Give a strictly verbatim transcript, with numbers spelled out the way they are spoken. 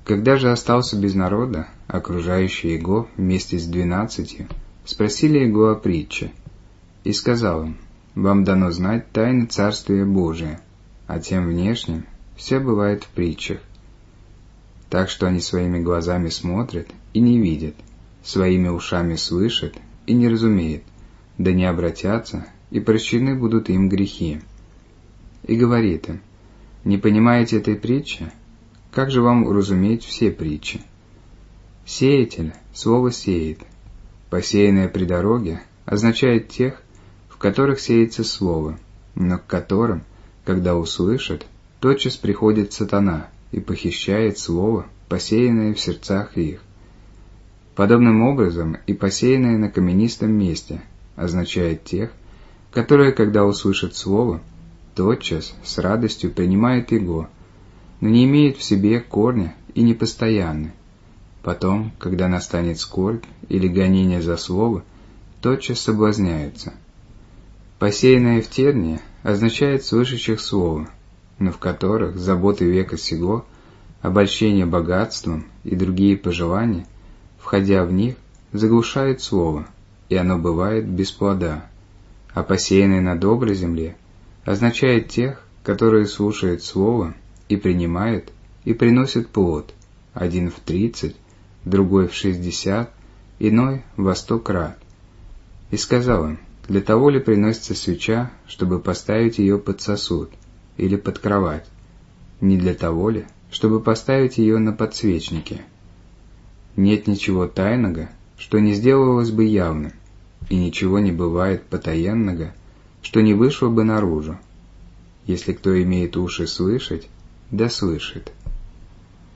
Когда же остался без народа, окружающие его вместе с двенадцатью спросили его о притче, и сказал им: «Вам дано знать тайны Царствия Божия, а тем внешним все бывает в притчах. Так что они своими глазами смотрят и не видят, своими ушами слышат и не разумеют, да не обратятся, и прощены будут им грехи». И говорит им: «Не понимаете этой притчи? Как же вам уразуметь все притчи? Сеятель слово сеет. Посеянное при дороге означает тех, в которых сеется слово, но к которым, когда услышат, тотчас приходит сатана и похищает слово, посеянное в сердцах их. Подобным образом и посеянное на каменистом месте означает тех, которые, когда услышат слово, тотчас с радостью принимают его, но не имеют в себе корня и непостоянны. Потом, когда настанет скорбь или гонение за слово, тотчас соблазняются. Посеянное в тернии означает слышащих слово, но в которых заботы века сего, обольщение богатством и другие пожелания, входя в них, заглушают слово, и оно бывает без плода. А посеянное на доброй земле означает тех, которые слушают слово и принимают, и приносят плод, один в тридцать, другой в шестьдесят, иной во сто крат. И сказал им: для того ли приносится свеча, чтобы поставить ее под сосуд или под кровать? Не для того ли, чтобы поставить ее на подсвечнике? Нет ничего тайного, что не сделалось бы явным, и ничего не бывает потаенного, что не вышло бы наружу. Если кто имеет уши слышать, да слышит».